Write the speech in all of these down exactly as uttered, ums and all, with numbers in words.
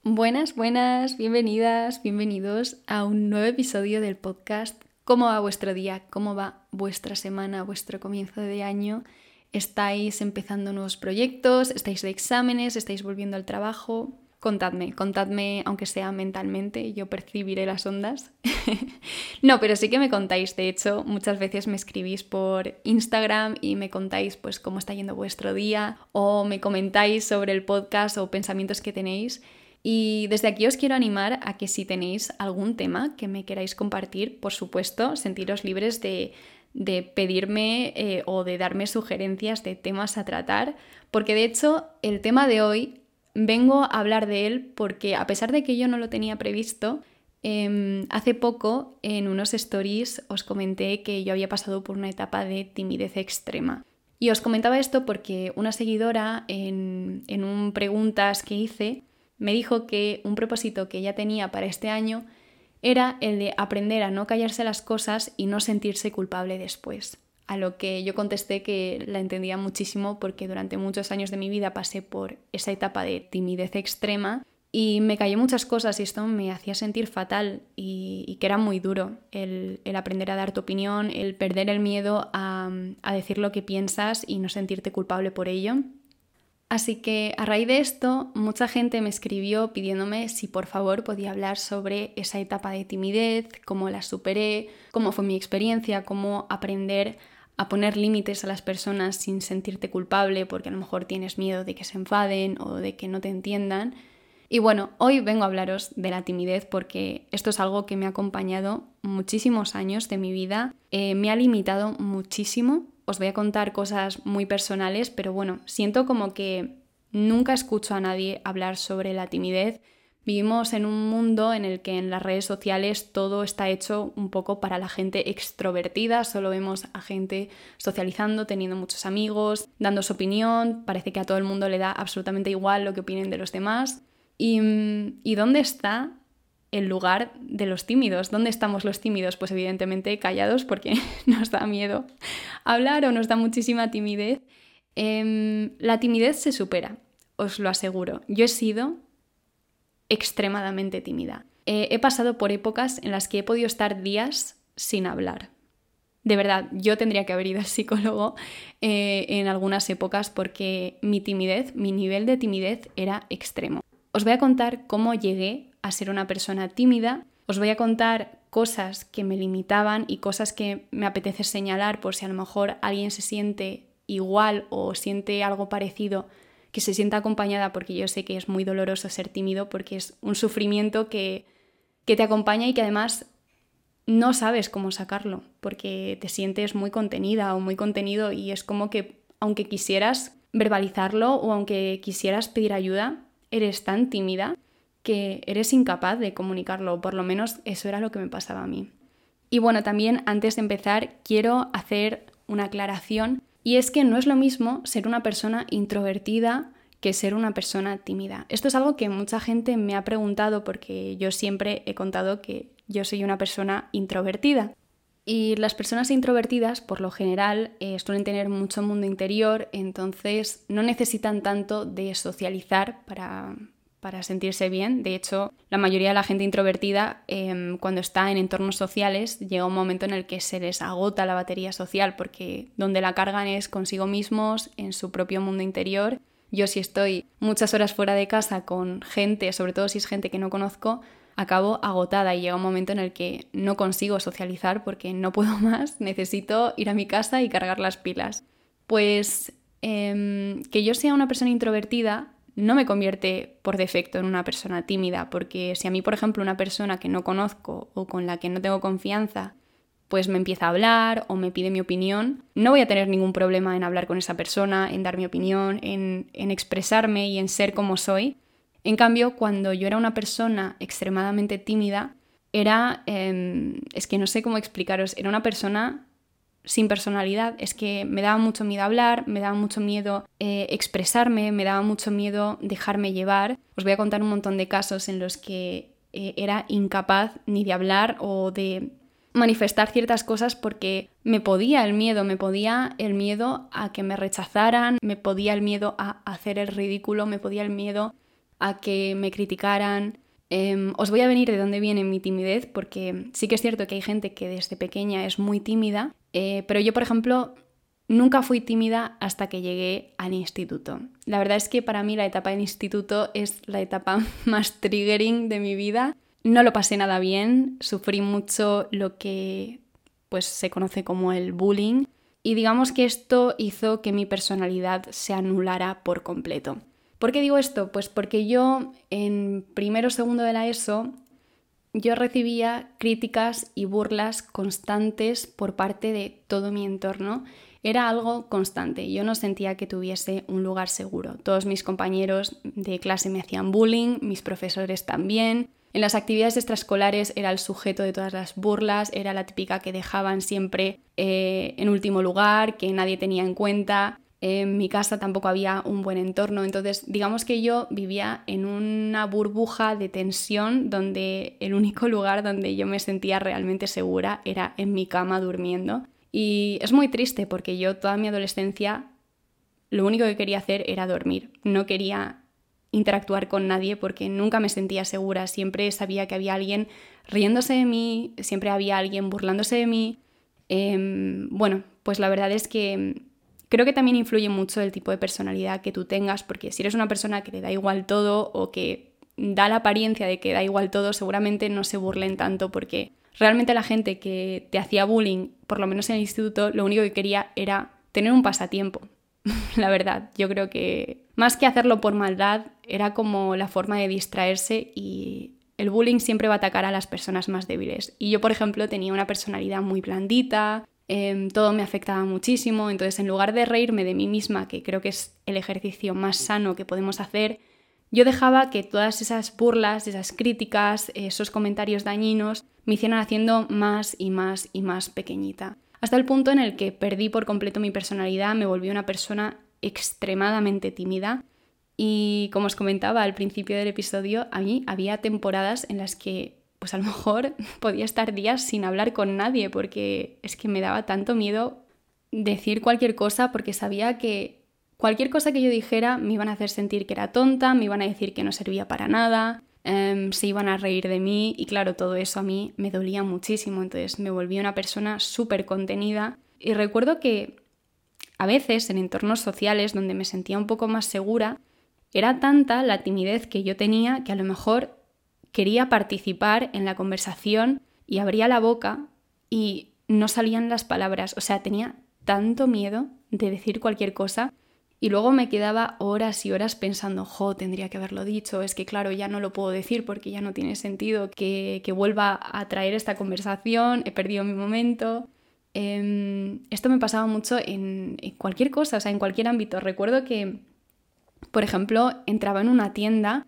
Buenas, buenas, bienvenidas, bienvenidos a un nuevo episodio del podcast. ¿Cómo va vuestro día? ¿Cómo va vuestra semana, vuestro comienzo de año? ¿Estáis empezando nuevos proyectos? ¿Estáis de exámenes? ¿Estáis volviendo al trabajo? Contadme, contadme aunque sea mentalmente, yo percibiré las ondas. No, pero sí que me contáis. De hecho, muchas veces me escribís por Instagram y me contáis pues cómo está yendo vuestro día o me comentáis sobre el podcast o pensamientos que tenéis. Y desde aquí os quiero animar a que si tenéis algún tema que me queráis compartir, por supuesto, sentiros libres de, de pedirme eh, o de darme sugerencias de temas a tratar, porque de hecho el tema de hoy vengo a hablar de él porque a pesar de que yo no lo tenía previsto, eh, hace poco en unos stories os comenté que yo había pasado por una etapa de timidez extrema. Y os comentaba esto porque una seguidora en, en un preguntas que hice me dijo que un propósito que ella tenía para este año era el de aprender a no callarse las cosas y no sentirse culpable después. A lo que yo contesté que la entendía muchísimo porque durante muchos años de mi vida pasé por esa etapa de timidez extrema y me callé muchas cosas y esto me hacía sentir fatal y, y que era muy duro el, el aprender a dar tu opinión, el perder el miedo a, a decir lo que piensas y no sentirte culpable por ello. Así que a raíz de esto, mucha gente me escribió pidiéndome si por favor podía hablar sobre esa etapa de timidez, cómo la superé, cómo fue mi experiencia, cómo aprender a poner límites a las personas sin sentirte culpable porque a lo mejor tienes miedo de que se enfaden o de que no te entiendan. Y bueno, hoy vengo a hablaros de la timidez porque esto es algo que me ha acompañado muchísimos años de mi vida, eh, me ha limitado muchísimo. Os voy a contar cosas muy personales, pero bueno, siento como que nunca escucho a nadie hablar sobre la timidez. Vivimos en un mundo en el que en las redes sociales todo está hecho un poco para la gente extrovertida, solo vemos a gente socializando, teniendo muchos amigos, dando su opinión, parece que a todo el mundo le da absolutamente igual lo que opinen de los demás. ¿Y, ¿y dónde está el lugar de los tímidos? ¿Dónde estamos los tímidos? Pues evidentemente callados porque nos da miedo hablar o nos da muchísima timidez. Eh, la timidez se supera, os lo aseguro. Yo he sido extremadamente tímida. Eh, he pasado por épocas en las que he podido estar días sin hablar. De verdad, yo tendría que haber ido al psicólogo eh, en algunas épocas porque mi timidez, mi nivel de timidez era extremo. Os voy a contar cómo llegué a ser una persona tímida. Os voy a contar cosas que me limitaban y cosas que me apetece señalar por si a lo mejor alguien se siente igual o siente algo parecido, que se sienta acompañada, porque yo sé que es muy doloroso ser tímido porque es un sufrimiento que, que te acompaña y que además no sabes cómo sacarlo porque te sientes muy contenida o muy contenido y es como que aunque quisieras verbalizarlo o aunque quisieras pedir ayuda, eres tan tímida que eres incapaz de comunicarlo, o por lo menos eso era lo que me pasaba a mí. Y bueno, también antes de empezar quiero hacer una aclaración y es que no es lo mismo ser una persona introvertida que ser una persona tímida. Esto es algo que mucha gente me ha preguntado porque yo siempre he contado que yo soy una persona introvertida. Y las personas introvertidas, por lo general, eh, suelen tener mucho mundo interior, entonces no necesitan tanto de socializar para, para sentirse bien. De hecho, la mayoría de la gente introvertida, eh, cuando está en entornos sociales, llega un momento en el que se les agota la batería social, porque donde la cargan es consigo mismos, en su propio mundo interior. Yo si estoy muchas horas fuera de casa con gente, sobre todo si es gente que no conozco, acabo agotada y llega un momento en el que no consigo socializar porque no puedo más, necesito ir a mi casa y cargar las pilas. Pues eh, que yo sea una persona introvertida no me convierte por defecto en una persona tímida, porque si a mí, por ejemplo, una persona que no conozco o con la que no tengo confianza, pues me empieza a hablar o me pide mi opinión, no voy a tener ningún problema en hablar con esa persona, en dar mi opinión, en, en expresarme y en ser como soy. En cambio, cuando yo era una persona extremadamente tímida, era, eh, es que no sé cómo explicaros, era una persona sin personalidad. Es que me daba mucho miedo hablar, me daba mucho miedo eh, expresarme, me daba mucho miedo dejarme llevar. Os voy a contar un montón de casos en los que eh, era incapaz ni de hablar o de manifestar ciertas cosas porque me podía el miedo, me podía el miedo a que me rechazaran, me podía el miedo a hacer el ridículo, me podía el miedo a que me criticaran. Eh, os voy a venir de dónde viene mi timidez, porque sí que es cierto que hay gente que desde pequeña es muy tímida, eh, pero yo, por ejemplo, nunca fui tímida hasta que llegué al instituto. La verdad es que para mí la etapa del instituto es la etapa más triggering de mi vida. No lo pasé nada bien, sufrí mucho lo que pues, se conoce como el bullying y digamos que esto hizo que mi personalidad se anulara por completo. ¿Por qué digo esto? Pues porque yo en primero o segundo de la ESO yo recibía críticas y burlas constantes por parte de todo mi entorno. Era algo constante, yo no sentía que tuviese un lugar seguro. Todos mis compañeros de clase me hacían bullying, mis profesores también. En las actividades extraescolares era el sujeto de todas las burlas, era la típica que dejaban siempre eh, en último lugar, que nadie tenía en cuenta. En mi casa tampoco había un buen entorno, entonces digamos que yo vivía en una burbuja de tensión donde el único lugar donde yo me sentía realmente segura era en mi cama durmiendo. Y es muy triste porque yo toda mi adolescencia lo único que quería hacer era dormir. No quería interactuar con nadie porque nunca me sentía segura. Siempre sabía que había alguien riéndose de mí, siempre había alguien burlándose de mí. Eh, bueno, pues la verdad es que creo que también influye mucho el tipo de personalidad que tú tengas, porque si eres una persona que le da igual todo o que da la apariencia de que da igual todo, seguramente no se burlen tanto porque realmente la gente que te hacía bullying, por lo menos en el instituto, lo único que quería era tener un pasatiempo. La verdad, yo creo que más que hacerlo por maldad, era como la forma de distraerse y el bullying siempre va a atacar a las personas más débiles. Y yo, por ejemplo, tenía una personalidad muy blandita, eh, todo me afectaba muchísimo, entonces en lugar de reírme de mí misma, que creo que es el ejercicio más sano que podemos hacer, yo dejaba que todas esas burlas, esas críticas, esos comentarios dañinos me hicieran haciendo más y más y más pequeñita. Hasta el punto en el que perdí por completo mi personalidad, me volví una persona extremadamente tímida y como os comentaba al principio del episodio, a mí había temporadas en las que pues a lo mejor podía estar días sin hablar con nadie porque es que me daba tanto miedo decir cualquier cosa porque sabía que cualquier cosa que yo dijera me iban a hacer sentir que era tonta, me iban a decir que no servía para nada, um, se iban a reír de mí y claro, todo eso a mí me dolía muchísimo, entonces me volví una persona súper contenida y recuerdo que a veces en entornos sociales donde me sentía un poco más segura, era tanta la timidez que yo tenía que a lo mejor quería participar en la conversación y abría la boca y no salían las palabras, o sea, tenía tanto miedo de decir cualquier cosa. Y luego me quedaba horas y horas pensando, jo, tendría que haberlo dicho, es que claro, ya no lo puedo decir porque ya no tiene sentido que, que vuelva a traer esta conversación, he perdido mi momento. Eh, esto me pasaba mucho en, en cualquier cosa, o sea, en cualquier ámbito. Recuerdo que, por ejemplo, entraba en una tienda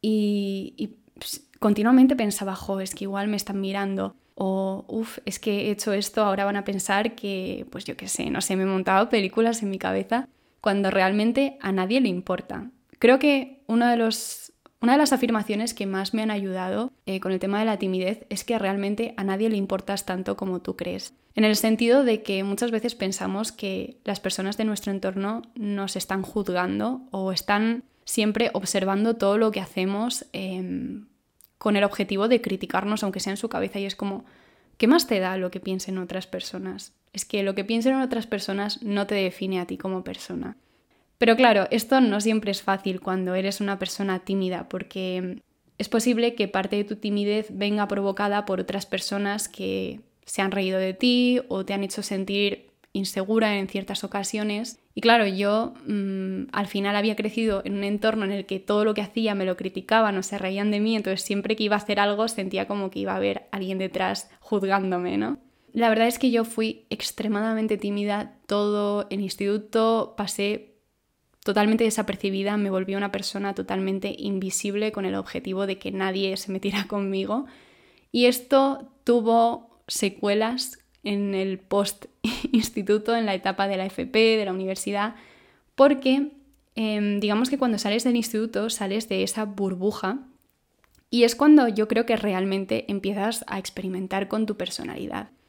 y, y pues, continuamente pensaba, jo, es que igual me están mirando. O, uff, es que he hecho esto, ahora van a pensar que, pues yo qué sé, no sé, me he montado películas en mi cabeza cuando realmente a nadie le importa. Creo que uno de los, una de las afirmaciones que más me han ayudado eh, con el tema de la timidez es que realmente a nadie le importas tanto como tú crees. En el sentido de que muchas veces pensamos que las personas de nuestro entorno nos están juzgando o están siempre observando todo lo que hacemos eh, con el objetivo de criticarnos, aunque sea en su cabeza, y es como, ¿qué más te da lo que piensen otras personas? Es que lo que piensen otras personas no te define a ti como persona. Pero claro, esto no siempre es fácil cuando eres una persona tímida, porque es posible que parte de tu timidez venga provocada por otras personas que se han reído de ti o te han hecho sentir insegura en ciertas ocasiones. Y claro, yo mmm, al final había crecido en un entorno en el que todo lo que hacía me lo criticaban o se reían de mí, entonces siempre que iba a hacer algo sentía como que iba a haber alguien detrás juzgándome, ¿no? La verdad es que yo fui extremadamente tímida todo el instituto, pasé totalmente desapercibida, me volví una persona totalmente invisible con el objetivo de que nadie se metiera conmigo y esto tuvo secuelas en el post-instituto, en la etapa de la F P, de la universidad, porque eh, digamos que cuando sales del instituto sales de esa burbuja y es cuando yo creo que realmente empiezas a experimentar con tu personalidad.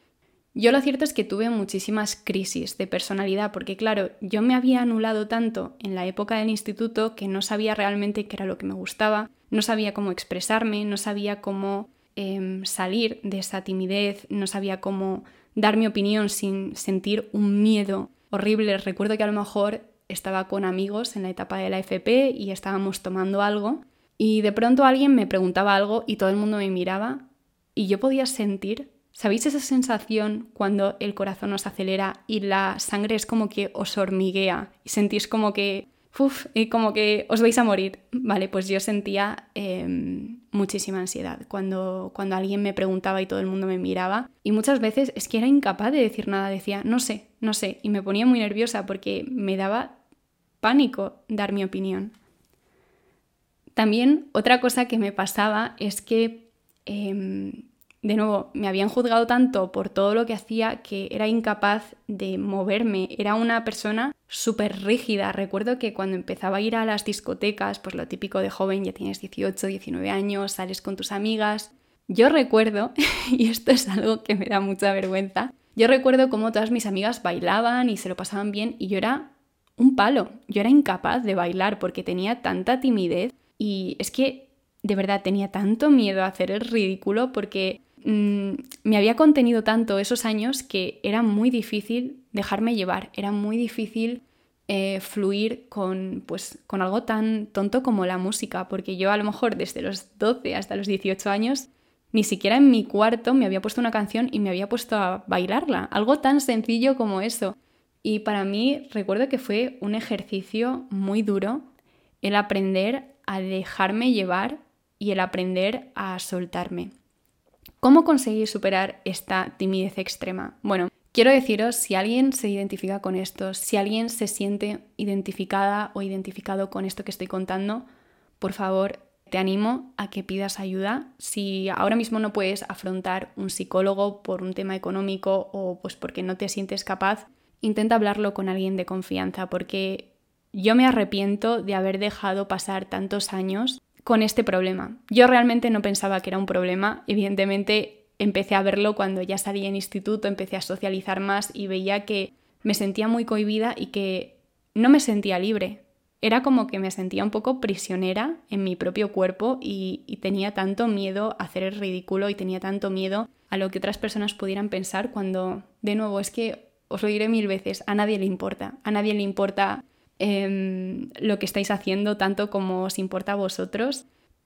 Yo lo cierto es que tuve muchísimas crisis de personalidad porque, claro, yo me había anulado tanto en la época del instituto que no sabía realmente qué era lo que me gustaba, no sabía cómo expresarme, no sabía cómo eh, salir de esa timidez, no sabía cómo dar mi opinión sin sentir un miedo horrible. Recuerdo que a lo mejor estaba con amigos en la etapa de la F P y estábamos tomando algo y de pronto alguien me preguntaba algo y todo el mundo me miraba y yo podía sentir... ¿Sabéis esa sensación cuando el corazón os acelera y la sangre es como que os hormiguea y sentís como que, uf, y como que os vais a morir? Vale, pues yo sentía eh, muchísima ansiedad cuando, cuando alguien me preguntaba y todo el mundo me miraba. Y muchas veces es que era incapaz de decir nada, decía, no sé, no sé. Y me ponía muy nerviosa porque me daba pánico dar mi opinión. También otra cosa que me pasaba es que... Eh, De nuevo, me habían juzgado tanto por todo lo que hacía que era incapaz de moverme. Era una persona súper rígida. Recuerdo que cuando empezaba a ir a las discotecas, pues lo típico de joven, ya tienes dieciocho, diecinueve años, sales con tus amigas. Yo recuerdo, y esto es algo que me da mucha vergüenza, yo recuerdo cómo todas mis amigas bailaban y se lo pasaban bien y yo era un palo. Yo era incapaz de bailar porque tenía tanta timidez y es que de verdad tenía tanto miedo a hacer el ridículo porque... me había contenido tanto esos años que era muy difícil dejarme llevar, era muy difícil eh, fluir con, pues, con algo tan tonto como la música, porque yo a lo mejor desde los doce hasta los dieciocho años ni siquiera en mi cuarto me había puesto una canción y me había puesto a bailarla, algo tan sencillo como eso. Y para mí recuerdo que fue un ejercicio muy duro el aprender a dejarme llevar y el aprender a soltarme. ¿Cómo conseguir superar esta timidez extrema? Bueno, quiero deciros, si alguien se identifica con esto, si alguien se siente identificada o identificado con esto que estoy contando, por favor, te animo a que pidas ayuda. Si ahora mismo no puedes afrontar un psicólogo por un tema económico o pues porque no te sientes capaz, intenta hablarlo con alguien de confianza, porque yo me arrepiento de haber dejado pasar tantos años con este problema. Yo realmente no pensaba que era un problema, evidentemente empecé a verlo cuando ya salí en instituto, empecé a socializar más y veía que me sentía muy cohibida y que no me sentía libre. Era como que me sentía un poco prisionera en mi propio cuerpo y, y tenía tanto miedo a hacer el ridículo y tenía tanto miedo a lo que otras personas pudieran pensar cuando, de nuevo, es que os lo diré mil veces, a nadie le importa, a nadie le importa Eh, lo que estáis haciendo tanto como os importa a vosotros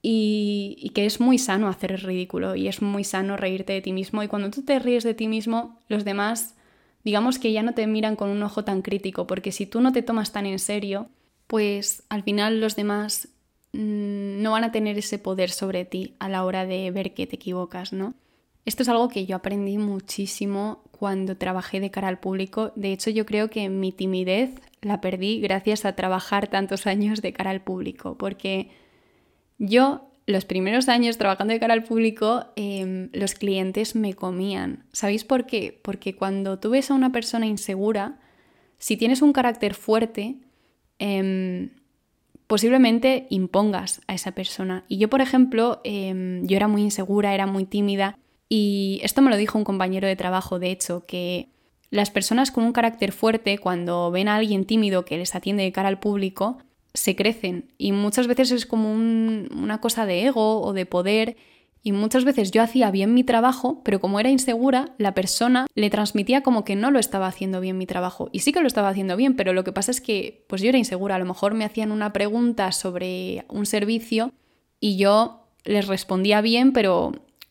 y, y que es muy sano hacer el ridículo y es muy sano reírte de ti mismo y cuando tú te ríes de ti mismo los demás digamos que ya no te miran con un ojo tan crítico porque si tú no te tomas tan en serio pues al final los demás mmm, no van a tener ese poder sobre ti a la hora de ver que te equivocas, ¿no? Esto es algo que yo aprendí muchísimo cuando trabajé de cara al público. De hecho, yo creo que mi timidez la perdí gracias a trabajar tantos años de cara al público, porque yo, los primeros años trabajando de cara al público, eh, los clientes me comían. ¿Sabéis por qué? Porque cuando tú ves a una persona insegura, si tienes un carácter fuerte, eh, posiblemente impongas a esa persona. Y yo, por ejemplo, eh, yo era muy insegura, era muy tímida. Y esto me lo dijo un compañero de trabajo, de hecho, que las personas con un carácter fuerte, cuando ven a alguien tímido que les atiende de cara al público, se crecen. Y muchas veces es como un, una cosa de ego o de poder. Y muchas veces yo hacía bien mi trabajo, pero como era insegura, la persona le transmitía como que no lo estaba haciendo bien mi trabajo. Y sí que lo estaba haciendo bien, pero lo que pasa es que pues yo era insegura. A lo mejor me hacían una pregunta sobre un servicio y yo les respondía bien, pero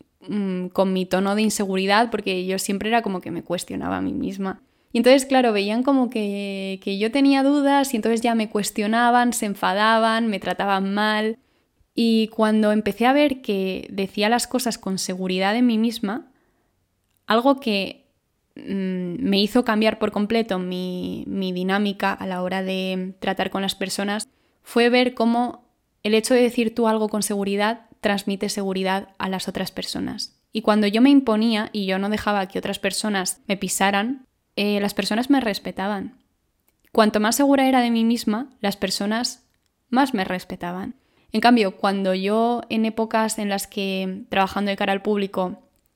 con mi tono de inseguridad porque yo siempre era como que me cuestionaba a mí misma. Y entonces, claro, veían como que, que yo tenía dudas y entonces ya me cuestionaban, se enfadaban, me trataban mal. Y cuando empecé a ver que decía las cosas con seguridad en mí misma, algo que mmm, me hizo cambiar por completo mi, mi dinámica a la hora de tratar con las personas fue ver cómo el hecho de decir tú algo con seguridad transmite seguridad a las otras personas. Y cuando yo me imponía y yo no dejaba que otras personas me pisaran, eh, las personas me respetaban. Cuanto más segura era de mí misma, las personas más me respetaban. En cambio, cuando yo en épocas en las que trabajando de cara al público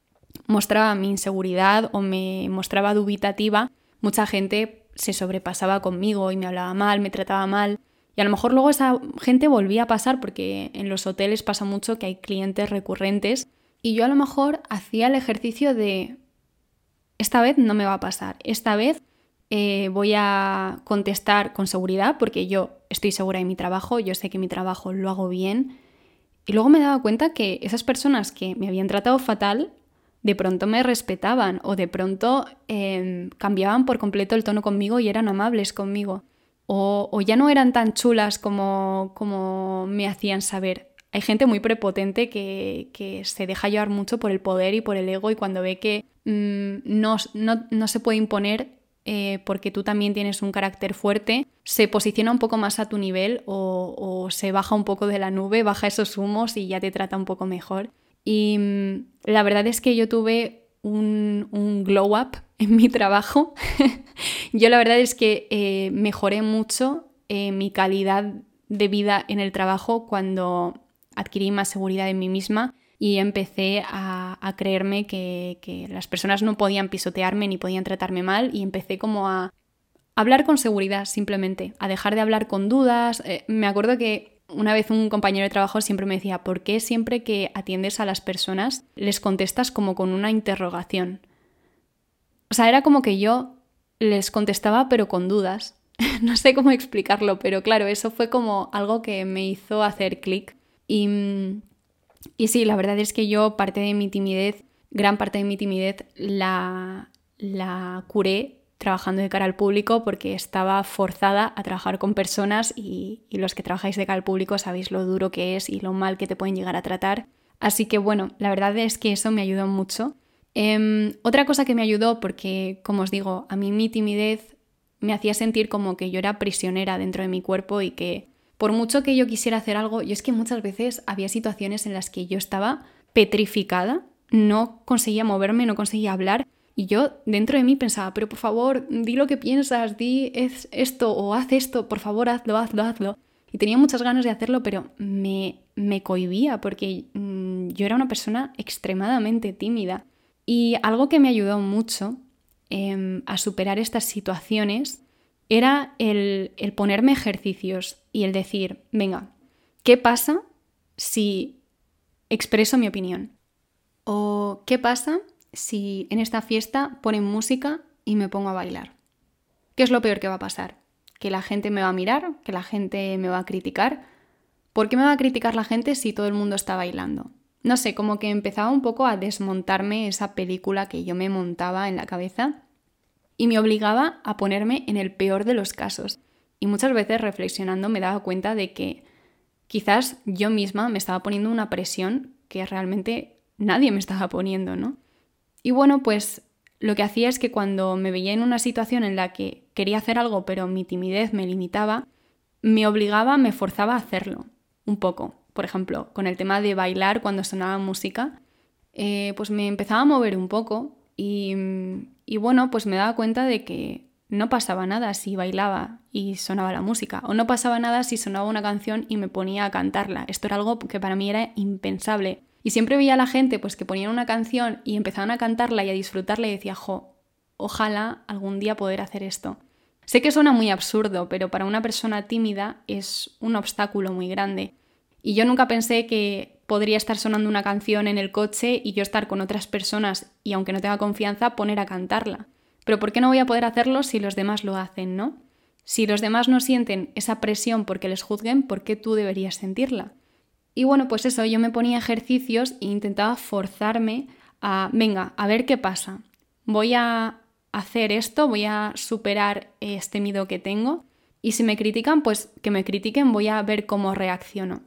mostraba mi inseguridad o me mostraba dubitativa, mucha gente se sobrepasaba conmigo y me hablaba mal, me trataba mal. Y a lo mejor luego esa gente volvía a pasar, porque en los hoteles pasa mucho que hay clientes recurrentes, y yo a lo mejor hacía el ejercicio de esta vez no me va a pasar, esta vez eh, voy a contestar con seguridad porque yo estoy segura de mi trabajo, yo sé que mi trabajo lo hago bien. Y luego me daba cuenta que esas personas que me habían tratado fatal de pronto me respetaban o de pronto eh, cambiaban por completo el tono conmigo y eran amables conmigo. O, o ya no eran tan chulas como, como me hacían saber. Hay gente muy prepotente que, que se deja llevar mucho por el poder y por el ego, y cuando ve que mmm, no, no, no se puede imponer eh, porque tú también tienes un carácter fuerte, se posiciona un poco más a tu nivel o, o se baja un poco de la nube, baja esos humos y ya te trata un poco mejor. Y mmm, la verdad es que yo tuve un, un glow up en mi trabajo. Yo la verdad es que eh, mejoré mucho eh, mi calidad de vida en el trabajo cuando adquirí más seguridad en mí misma y empecé a, a creerme que, que las personas no podían pisotearme ni podían tratarme mal, y empecé como a hablar con seguridad simplemente, a dejar de hablar con dudas. Eh, me acuerdo que una vez un compañero de trabajo siempre me decía: ¿por qué siempre que atiendes a las personas les contestas como con una interrogación? O sea, era como que yo les contestaba pero con dudas. No sé cómo explicarlo, pero claro, eso fue como algo que me hizo hacer clic. Y, y sí, la verdad es que yo parte de mi timidez, gran parte de mi timidez la, la curé trabajando de cara al público, porque estaba forzada a trabajar con personas y, y los que trabajáis de cara al público sabéis lo duro que es y lo mal que te pueden llegar a tratar. Así que bueno, la verdad es que eso me ayudó mucho. Eh, otra cosa que me ayudó, porque como os digo, a mí mi timidez me hacía sentir como que yo era prisionera dentro de mi cuerpo y que por mucho que yo quisiera hacer algo, yo es que muchas veces había situaciones en las que yo estaba petrificada, no conseguía moverme, no conseguía hablar, y yo dentro de mí pensaba: pero por favor, di lo que piensas, di es esto o haz esto, por favor, hazlo, hazlo, hazlo. Y tenía muchas ganas de hacerlo, pero me, me cohibía porque mmm, yo era una persona extremadamente tímida. Y algo que me ayudó mucho eh, a superar estas situaciones era el, el ponerme ejercicios y el decir: venga, ¿qué pasa si expreso mi opinión? ¿O qué pasa si en esta fiesta ponen música y me pongo a bailar? ¿Qué es lo peor que va a pasar? ¿Que la gente me va a mirar? ¿Que la gente me va a criticar? ¿Por qué me va a criticar la gente si todo el mundo está bailando? No sé, como que empezaba un poco a desmontarme esa película que yo me montaba en la cabeza y me obligaba a ponerme en el peor de los casos. Y muchas veces, reflexionando, me daba cuenta de que quizás yo misma me estaba poniendo una presión que realmente nadie me estaba poniendo, ¿no? Y bueno, pues lo que hacía es que cuando me veía en una situación en la que quería hacer algo pero mi timidez me limitaba, me obligaba, me forzaba a hacerlo un poco. Por ejemplo, con el tema de bailar cuando sonaba música, eh, pues me empezaba a mover un poco y, y bueno, pues me daba cuenta de que no pasaba nada si bailaba y sonaba la música, o no pasaba nada si sonaba una canción y me ponía a cantarla. Esto era algo que para mí era impensable. Y siempre veía a la gente pues que ponían una canción y empezaban a cantarla y a disfrutarla y decía: jo, ojalá algún día poder hacer esto. Sé que suena muy absurdo, pero para una persona tímida es un obstáculo muy grande. Y yo nunca pensé que podría estar sonando una canción en el coche y yo estar con otras personas y, aunque no tenga confianza, poner a cantarla. Pero ¿por qué no voy a poder hacerlo si los demás lo hacen, no? Si los demás no sienten esa presión porque les juzguen, ¿por qué tú deberías sentirla? Y bueno, pues eso, yo me ponía ejercicios e intentaba forzarme a, venga, a ver qué pasa. Voy a hacer esto, voy a superar este miedo que tengo, y si me critican, pues que me critiquen, voy a ver cómo reacciono.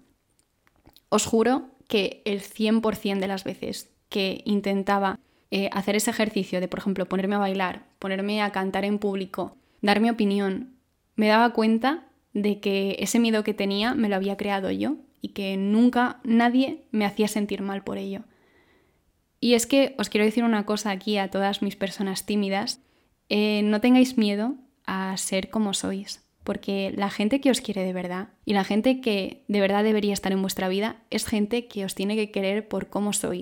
Os juro que el cien por ciento de las veces que intentaba eh, hacer ese ejercicio de, por ejemplo, ponerme a bailar, ponerme a cantar en público, dar mi opinión, me daba cuenta de que ese miedo que tenía me lo había creado yo y que nunca nadie me hacía sentir mal por ello. Y es que os quiero decir una cosa aquí a todas mis personas tímidas: eh, no tengáis miedo a ser como sois, porque la gente que os quiere de verdad y la gente que de verdad debería estar en vuestra vida es gente que os tiene que querer por cómo sois.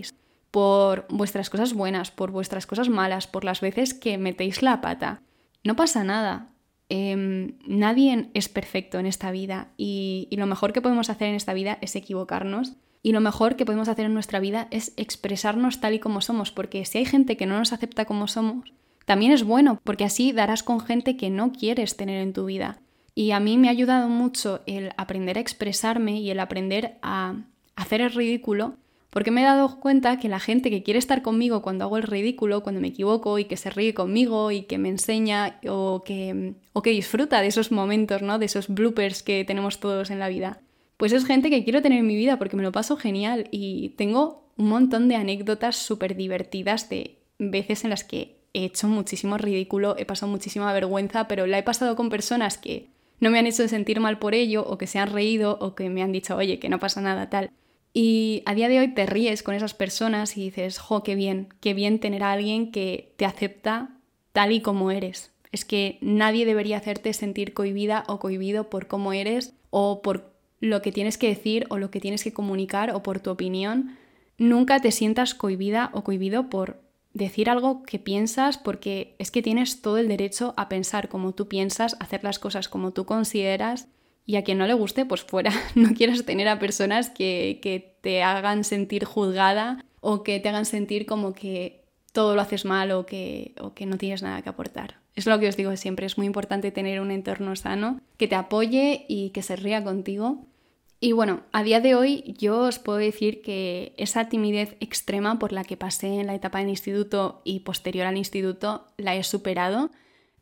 por vuestras cosas buenas, por vuestras cosas malas, por las veces que metéis la pata. No pasa nada. Eh, nadie es perfecto en esta vida y, y lo mejor que podemos hacer en esta vida es equivocarnos y lo mejor que podemos hacer en nuestra vida es expresarnos tal y como somos, porque si hay gente que no nos acepta como somos, también es bueno, porque así darás con gente que no quieres tener en tu vida. Y a mí me ha ayudado mucho el aprender a expresarme y el aprender a hacer el ridículo, porque me he dado cuenta que la gente que quiere estar conmigo cuando hago el ridículo, cuando me equivoco y que se ríe conmigo y que me enseña o que, o que disfruta de esos momentos, ¿no? De esos bloopers que tenemos todos en la vida, pues es gente que quiero tener en mi vida porque me lo paso genial y tengo un montón de anécdotas súper divertidas de veces en las que he hecho muchísimo ridículo, he pasado muchísima vergüenza, pero la he pasado con personas que no me han hecho sentir mal por ello o que se han reído o que me han dicho, oye, que no pasa nada, tal. Y a día de hoy te ríes con esas personas y dices, jo, qué bien, qué bien tener a alguien que te acepta tal y como eres. Es que nadie debería hacerte sentir cohibida o cohibido por cómo eres o por lo que tienes que decir o lo que tienes que comunicar o por tu opinión. Nunca te sientas cohibida o cohibido por decir algo que piensas, porque es que tienes todo el derecho a pensar como tú piensas, hacer las cosas como tú consideras. Y a quien no le guste, pues fuera. No quieras tener a personas que, que te hagan sentir juzgada o que te hagan sentir como que todo lo haces mal o que, o que no tienes nada que aportar. Es lo que os digo siempre, es muy importante tener un entorno sano que te apoye y que se ría contigo. Y bueno, a día de hoy yo os puedo decir que esa timidez extrema por la que pasé en la etapa del instituto y posterior al instituto la he superado.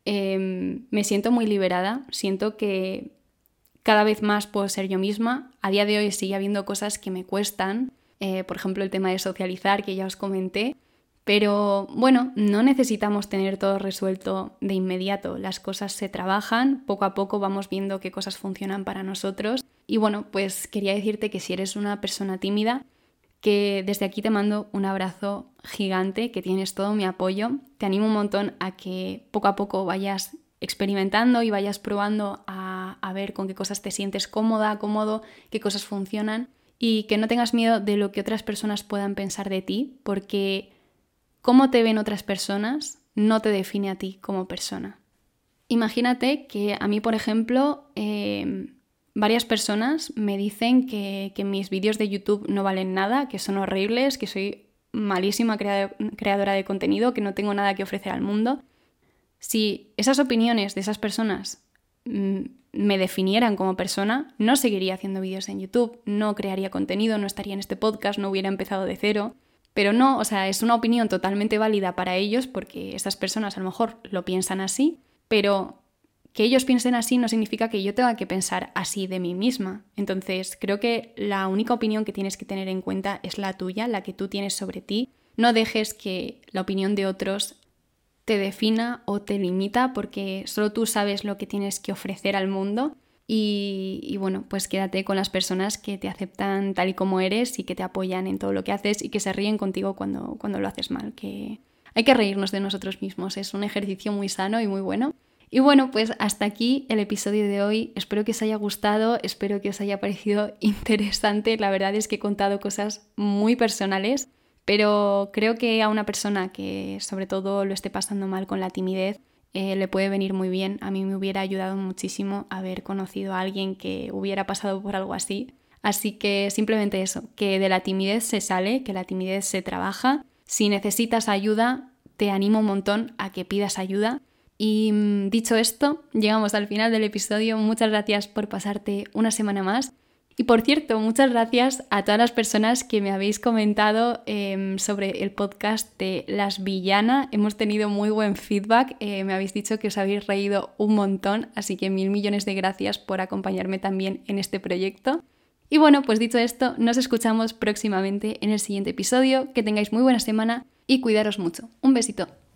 Eh, me siento muy liberada, siento que cada vez más puedo ser yo misma. A día de hoy sigue habiendo cosas que me cuestan, eh, por ejemplo el tema de socializar que ya os comenté, pero bueno, no necesitamos tener todo resuelto de inmediato. Las cosas se trabajan, poco a poco vamos viendo qué cosas funcionan para nosotros. Y bueno, pues quería decirte que si eres una persona tímida, que desde aquí te mando un abrazo gigante, que tienes todo mi apoyo. Te animo un montón a que poco a poco vayas experimentando y vayas probando a, a ver con qué cosas te sientes cómoda, cómodo, qué cosas funcionan y que no tengas miedo de lo que otras personas puedan pensar de ti, porque cómo te ven otras personas no te define a ti como persona. Imagínate que a mí, por ejemplo, eh, varias personas me dicen que, que mis vídeos de YouTube no valen nada, que son horribles, que soy malísima crea- creadora de contenido, que no tengo nada que ofrecer al mundo. Si esas opiniones de esas personas mmm, me definieran como persona, no seguiría haciendo vídeos en YouTube, no crearía contenido, no estaría en este podcast, no hubiera empezado de cero. Pero no, o sea, es una opinión totalmente válida para ellos porque esas personas a lo mejor lo piensan así, pero que ellos piensen así no significa que yo tenga que pensar así de mí misma. Entonces, creo que la única opinión que tienes que tener en cuenta es la tuya, la que tú tienes sobre ti. No dejes que la opinión de otros te defina o te limita porque solo tú sabes lo que tienes que ofrecer al mundo y, y bueno, pues quédate con las personas que te aceptan tal y como eres y que te apoyan en todo lo que haces y que se ríen contigo cuando, cuando lo haces mal, que hay que reírnos de nosotros mismos, es un ejercicio muy sano y muy bueno. Y bueno, pues hasta aquí el episodio de hoy, espero que os haya gustado, espero que os haya parecido interesante, la verdad es que he contado cosas muy personales. Pero creo que a una persona que sobre todo lo esté pasando mal con la timidez eh, le puede venir muy bien. A mí me hubiera ayudado muchísimo haber conocido a alguien que hubiera pasado por algo así. Así que simplemente eso, que de la timidez se sale, que la timidez se trabaja. Si necesitas ayuda, te animo un montón a que pidas ayuda. Y dicho esto, llegamos al final del episodio. Muchas gracias por pasarte una semana más. Y por cierto, muchas gracias a todas las personas que me habéis comentado eh, sobre el podcast de Las Villana. Hemos tenido muy buen feedback, eh, me habéis dicho que os habéis reído un montón, así que mil millones de gracias por acompañarme también en este proyecto. Y bueno, pues dicho esto, nos escuchamos próximamente en el siguiente episodio. Que tengáis muy buena semana y cuidaros mucho. Un besito.